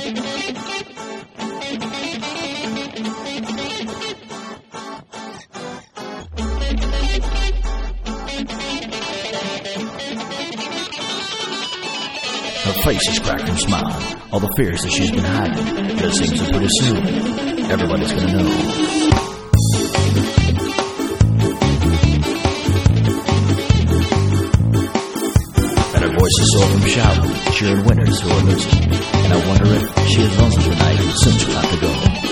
Her face is cracked from smiling. All the fears that she's been hiding. But it seems that pretty soon, everybody's gonna know. And her voice is sore from shouting, cheering winners who are losing. And I wonder if she is lonesome tonight and soon she'll have to go.